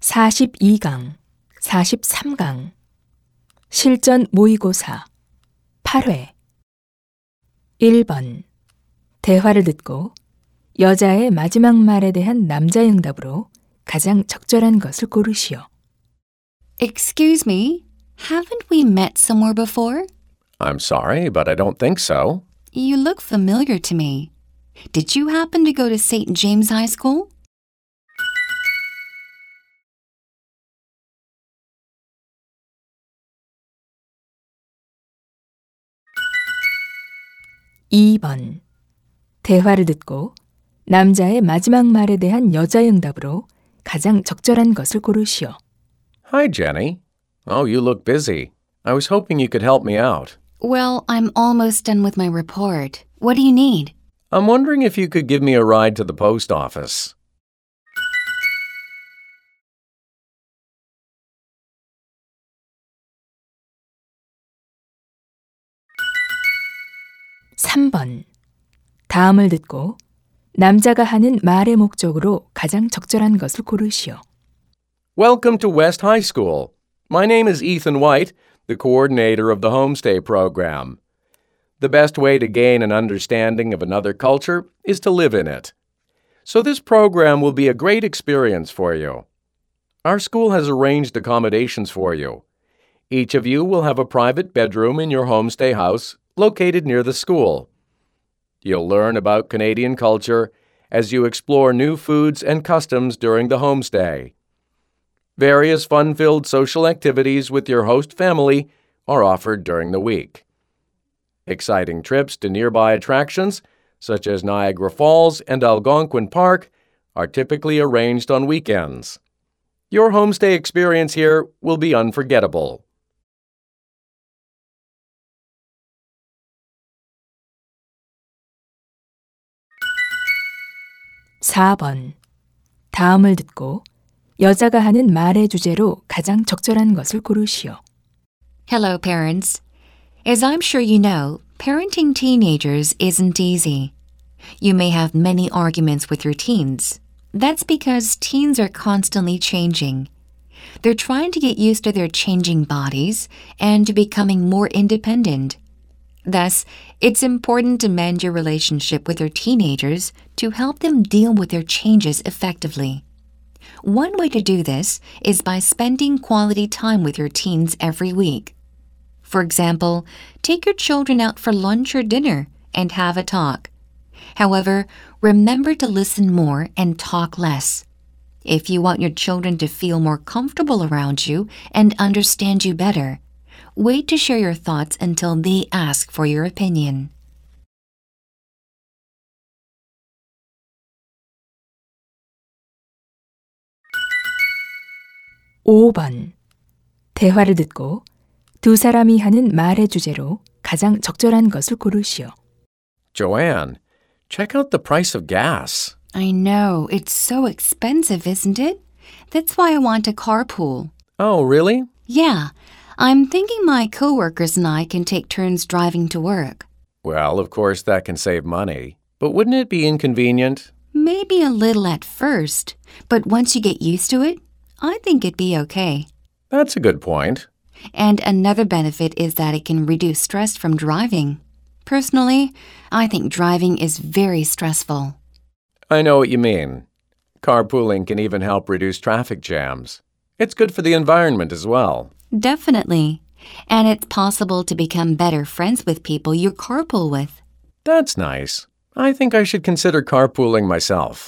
42강, 43강 실전 모의고사 8회 1번 대화를 듣고 여자의 마지막 말에 대한 남자 응답으로 가장 적절한 것을 고르시오. Excuse me, haven't we met somewhere before? I'm sorry, but I don't think so. You look familiar to me. Did you happen to go to St. James High School? 2번 대화를 듣고 남자의 마지막 말에 대한 여자 응답으로 가장 적절한 것을 고르시오. Hi, Jenny. Oh, you look busy. I was hoping you could help me out. Well, I'm almost done with my report. What do you need? I'm wondering if you could give me a ride to the post office. 3번 다음을 듣고 남자가 하는 말의 목적으로 가장 적절한 것을 고르시오. Welcome to West High School. My name is Ethan White, the coordinator of the Homestay program. The best way to gain an understanding of another culture is to live in it. So this program will be a great experience for you. Our school has arranged accommodations for you. Each of you will have a private bedroom in your homestay house located near the school. You'll learn about Canadian culture as you explore new foods and customs during the homestay. Various fun-filled social activities with your host family are offered during the week. Exciting trips to nearby attractions, such as Niagara Falls and Algonquin Park, are typically arranged on weekends. Your homestay experience here will be unforgettable. 4번 다음을 듣고 여자가 하는 말의 주제로 가장 적절한 것을 고르시오. Hello, parents. As I'm sure you know, parenting teenagers isn't easy. You may have many arguments with your teens. That's because teens are constantly changing. They're trying to get used to their changing bodies and to becoming more independent. Thus, it's important to mend your relationship with your teenagers to help them deal with their changes effectively. One way to do this is by spending quality time with your teens every week. For example, take your children out for lunch or dinner and have a talk. However, remember to listen more and talk less. If you want your children to feel more comfortable around you and understand you better, wait to share your thoughts until they ask for your opinion. 5번 대화를 듣고 두 사람이 하는 말의 주제로 가장 적절한 것을 고르시오. Joanne, check out the price of gas. I know, it's so expensive, isn't it? That's why I want a carpool. Oh, really? Yeah, I'm thinking my coworkers and I can take turns driving to work. Well, of course that can save money. But wouldn't it be inconvenient? Maybe a little at first, but once you get used to it, I think it'd be okay. That's a good point. And another benefit is that it can reduce stress from driving. Personally, I think driving is very stressful. I know what you mean. Carpooling can even help reduce traffic jams. It's good for the environment as well. Definitely. And it's possible to become better friends with people you carpool with. That's nice. I think I should consider carpooling myself.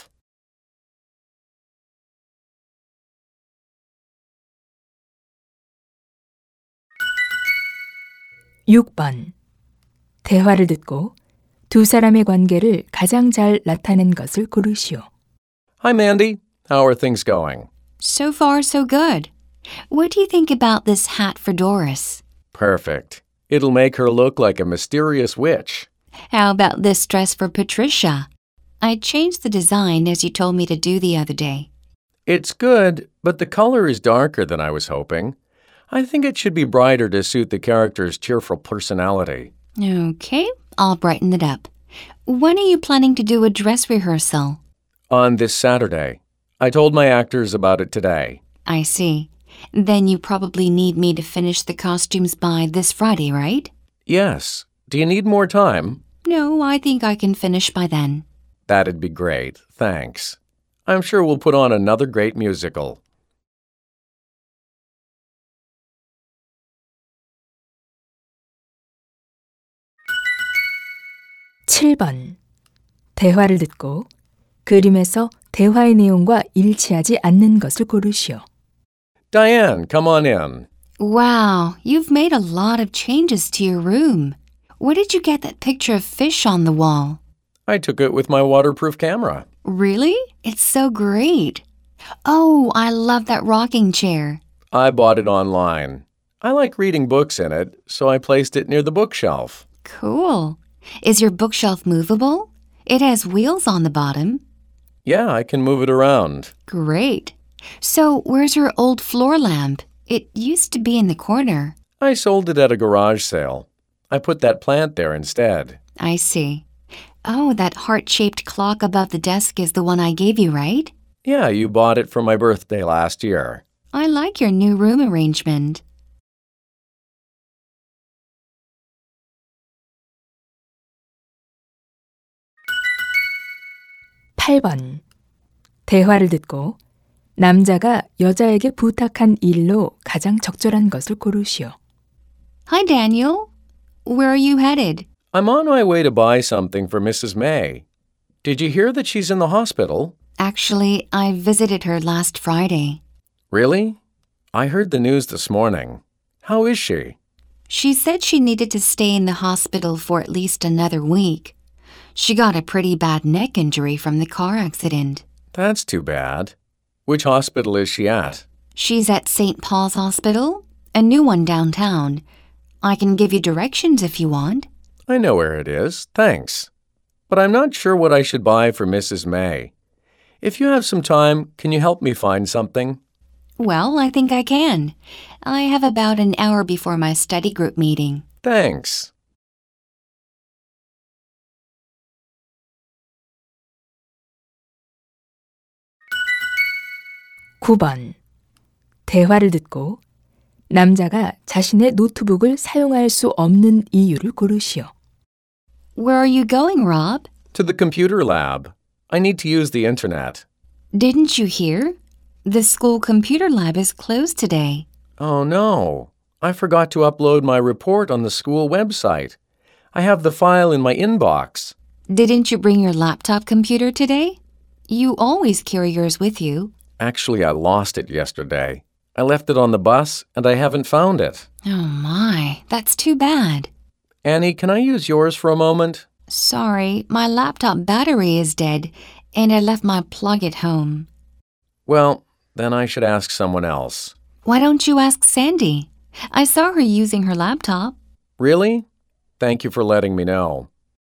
6번 대화를 듣고 두 사람의 관계를 가장 잘 나타낸 것을 고르시오. Hi, Mandy. How are things going? So far, so good. What do you think about this hat for Doris? Perfect. It'll make her look like a mysterious witch. How about this dress for Patricia? I changed the design as you told me to do the other day. It's good, but the color is darker than I was hoping. I think it should be brighter to suit the character's cheerful personality. Okay, I'll brighten it up. When are you planning to do a dress rehearsal? On this Saturday. I told my actors about it today. I see. Then you probably need me to finish the costumes by this Friday, right? Yes. Do you need more time? No, I think I can finish by then. That'd be great. Thanks. I'm sure we'll put on another great musical. (7번) 대화를 듣고 그림에서 대화의 내용과 일치하지 않는 것을 고르시오. Diane, come on in. Wow, you've made a lot of changes to your room. Where did you get that picture of fish on the wall? I took it with my waterproof camera. Really? It's so great. Oh, I love that rocking chair. I bought it online. I like reading books in it, so I placed it near the bookshelf. Cool. Is your bookshelf movable? It has wheels on the bottom. Yeah, I can move it around. Great. So, where's your old floor lamp? It used to be in the corner. I sold it at a garage sale. I put that plant there instead. I see. Oh, that heart-shaped clock above the desk is the one I gave you, right? Yeah, you bought it for my birthday last year. I like your new room arrangement. (8번) 대화를 듣고 남자가 여자에게 부탁한 일로 가장 적절한 것을 고르시오. Hi, Daniel. Where are you headed? I'm on my way to buy something for Mrs. May. Did you hear that she's in the hospital? Actually, I visited her last Friday. Really? I heard the news this morning. How is she? She said she needed to stay in the hospital for at least another week. She got a pretty bad neck injury from the car accident. That's too bad. Which hospital is she at? She's at St. Paul's Hospital, a new one downtown. I can give you directions if you want. I know where it is, thanks. But I'm not sure what I should buy for Mrs. May. If you have some time, can you help me find something? Well, I think I can. I have about an hour before my study group meeting. Thanks. (9번) 대화를 듣고 남자가 자신의 노트북을 사용할 수 없는 이유를 고르시오. Where are you going, Rob? To the computer lab. I need to use the internet. Didn't you hear? The school computer lab is closed today. Oh no. I forgot to upload my report on the school website. I have the file in my inbox. Didn't you bring your laptop computer today? You always carry yours with you. Actually, I lost it yesterday. I left it on the bus and I haven't found it. Oh my, that's too bad. Annie, can I use yours for a moment? Sorry, my laptop battery is dead and I left my plug at home. Well, then I should ask someone else. Why don't you ask Sandy? I saw her using her laptop. Really? Thank you for letting me know.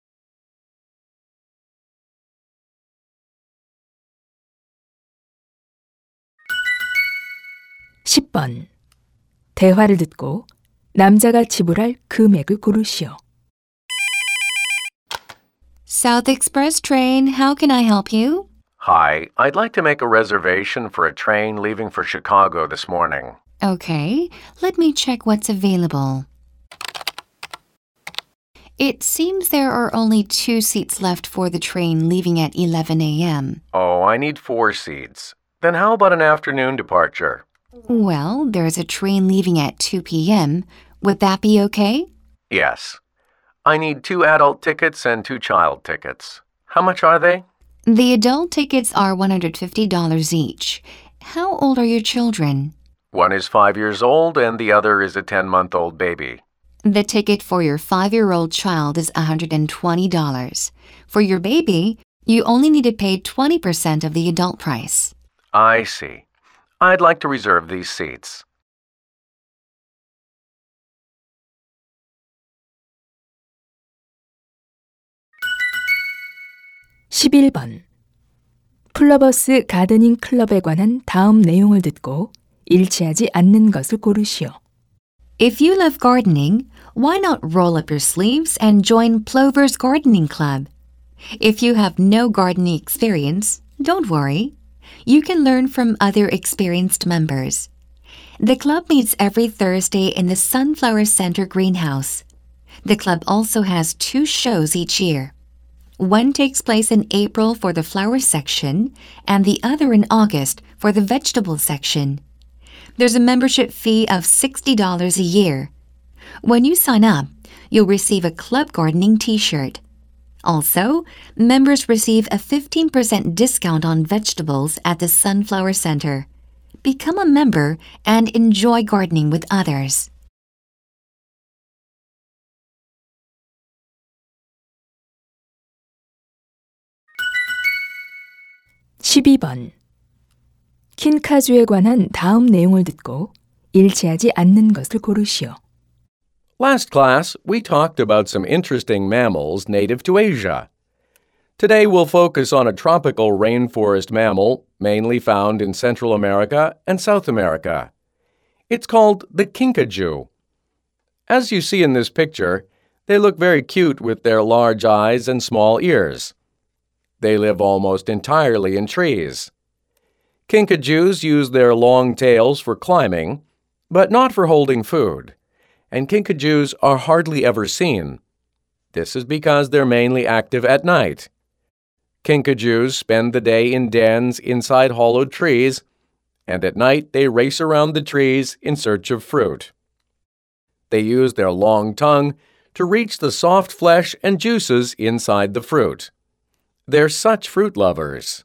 (10번) 대화를 듣고 남자가 지불할 금액을 고르시오. South Express train, how can I help you? Hi, I'd like to make a reservation for a train leaving for Chicago this morning. Okay, let me check what's available. It seems there are only 2 seats left for the train leaving at 11 a.m. Oh, I need 4 seats. Then how about an afternoon departure? Well, there's a train leaving at 2 p.m. Would that be okay? Yes. I need 2 adult tickets and 2 child tickets. How much are they? The adult tickets are $150 each. How old are your children? One is 5 years old and the other is a 10-month-old baby. The ticket for your 5-year-old child is $120. For your baby, you only need to pay 20% of the adult price. I see. I'd like to reserve these seats. (11번) 플러버스 가드닝 클럽에 관한 다음 내용을 듣고 일치하지 않는 것을 고르시오. If you love gardening, why not roll up your sleeves and join Plover's Gardening Club? If you have no gardening experience, don't worry. You can learn from other experienced members. The club meets every Thursday in the Sunflower Center greenhouse. The club also has 2 shows each year. One takes place in April for the flower section and the other in August for the vegetable section. There's a membership fee of $60 a year. When you sign up, you'll receive a club gardening t-shirt. Also, members receive a 15% discount on vegetables at the Sunflower Center. Become a member and enjoy gardening with others. (12번) 킨카주에 관한 다음 내용을 듣고 일치하지 않는 것을 고르시오. Last class, we talked about some interesting mammals native to Asia. Today, we'll focus on a tropical rainforest mammal mainly found in Central America and South America. It's called the kinkajou. As you see in this picture, they look very cute with their large eyes and small ears. They live almost entirely in trees. Kinkajous use their long tails for climbing, but not for holding food, and kinkajous are hardly ever seen. This is because they're mainly active at night. Kinkajous spend the day in dens inside hollowed trees, and at night they race around the trees in search of fruit. They use their long tongue to reach the soft flesh and juices inside the fruit. They're such fruit lovers.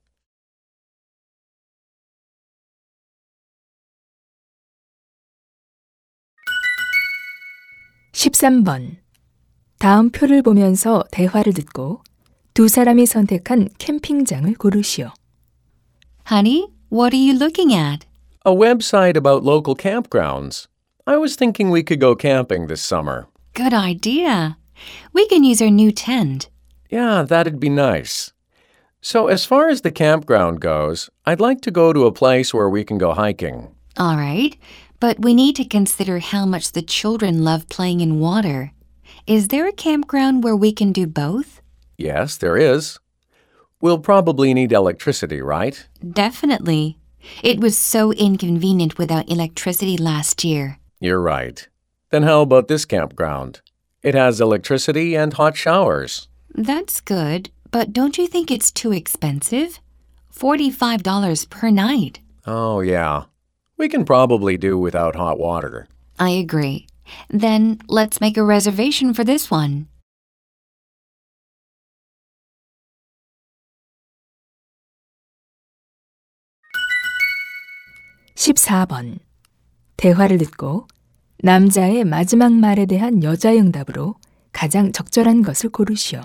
(13번) 다음 표를 보면서 대화를 듣고 두 사람이 선택한 캠핑장을 고르시오. Honey, what are you looking at? A website about local campgrounds. I was thinking we could go camping this summer. Good idea. We can use our new tent. Yeah, that'd be nice. So as far as the campground goes, I'd like to go to a place where we can go hiking. All right, but we need to consider how much the children love playing in water. Is there a campground where we can do both? Yes, there is. We'll probably need electricity, right? Definitely. It was so inconvenient without electricity last year. You're right. Then how about this campground? It has electricity and hot showers. That's good, but don't you think it's too expensive? $45 per night. Oh, yeah. We can probably do without hot water. I agree. Then let's make a reservation for this one. (14번) 대화를 듣고 남자의 마지막 말에 대한 여자의 응답으로 가장 적절한 것을 고르시오.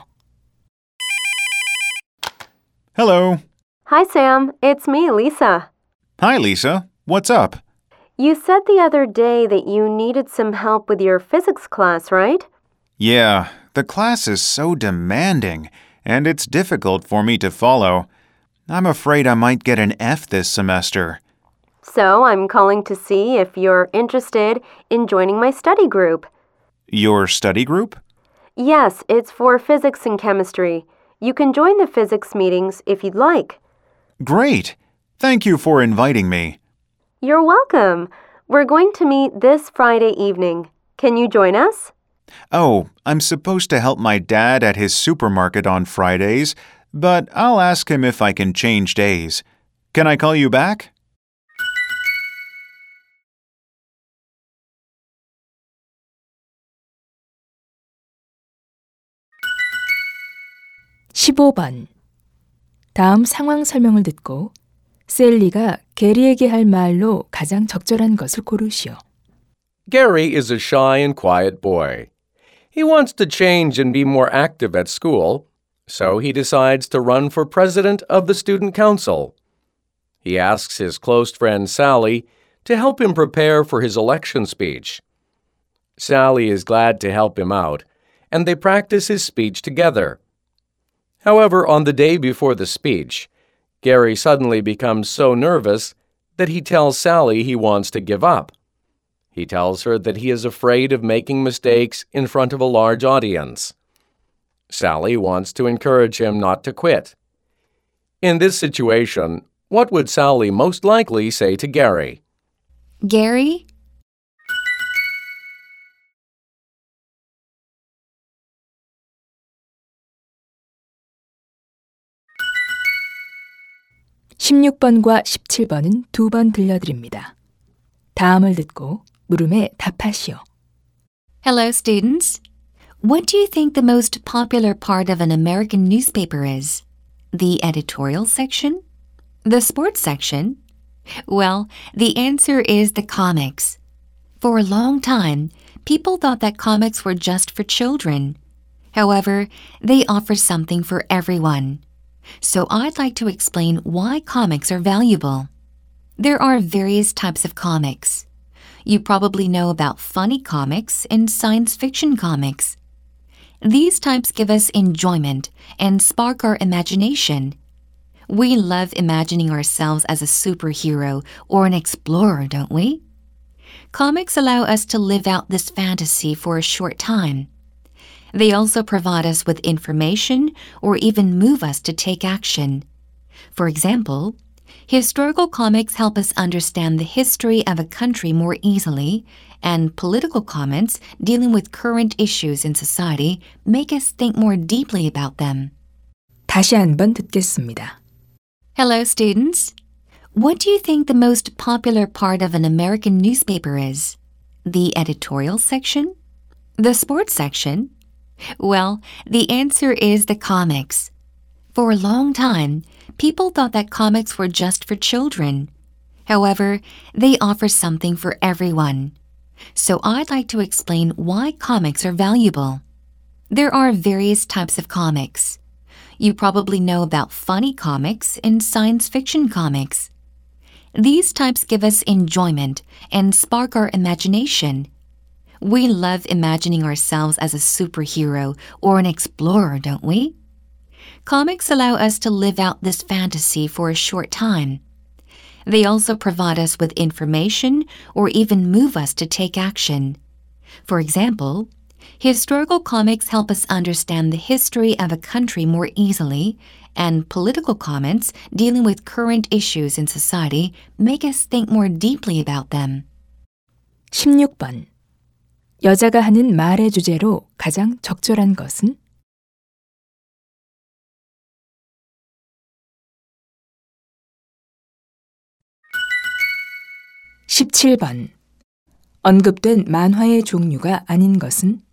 Hello. Hi, Sam. It's me, Lisa. Hi, Lisa. What's up? You said the other day that you needed some help with your physics class, right? Yeah, the class is so demanding, and it's difficult for me to follow. I'm afraid I might get an F this semester. So I'm calling to see if you're interested in joining my study group. Your study group? Yes, it's for physics and chemistry. You can join the physics meetings if you'd like. Great. Thank you for inviting me. You're welcome. We're going to meet this Friday evening. Can you join us? Oh, I'm supposed to help my dad at his supermarket on Fridays, but I'll ask him if I can change days. Can I call you back? (15번) 다음 상황 설명을 듣고 셀리가 게리에게 할 말로 가장 적절한 것을 고르시오. Gary is a shy and quiet boy. He wants to change and be more active at school, so he decides to run for president of the student council. He asks his close friend Sally to help him prepare for his election speech. Sally is glad to help him out, and they practice his speech together. However, on the day before the speech, Gary suddenly becomes so nervous that he tells Sally he wants to give up. He tells her that he is afraid of making mistakes in front of a large audience. Sally wants to encourage him not to quit. In this situation, What would Sally most likely say to Gary? Gary? (16번과 17번은 두 번 들려드립니다. 다음을 듣고 물음에 답하시오. Hello, students. What do you think the most popular part of an American newspaper is? The editorial section? The sports section? Well, the answer is the comics. For a long time, people thought that comics were just for children. However, they offer something for everyone. So I'd like to explain why comics are valuable. There are various types of comics. You probably know about funny comics and science fiction comics. These types give us enjoyment and spark our imagination. We love imagining ourselves as a superhero or an explorer, don't we? Comics allow us to live out this fantasy for a short time. They also provide us with information or even move us to take action. For example, historical comics help us understand the history of a country more easily, and political comments dealing with current issues in society make us think more deeply about them. 다시 한번 듣겠습니다. Hello, students. What do you think the most popular part of an American newspaper is? The editorial section? The sports section? Well, the answer is the comics. For a long time, people thought that comics were just for children. However, they offer something for everyone. So I'd like to explain why comics are valuable. There are various types of comics. You probably know about funny comics and science fiction comics. These types give us enjoyment and spark our imagination. We love imagining ourselves as a superhero or an explorer, don't we? Comics allow us to live out this fantasy for a short time. They also provide us with information or even move us to take action. For example, historical comics help us understand the history of a country more easily, and political comments dealing with current issues in society make us think more deeply about them. 16번. 여자가 하는 말의 주제로 가장 적절한 것은? 17번. 언급된 만화의 종류가 아닌 것은?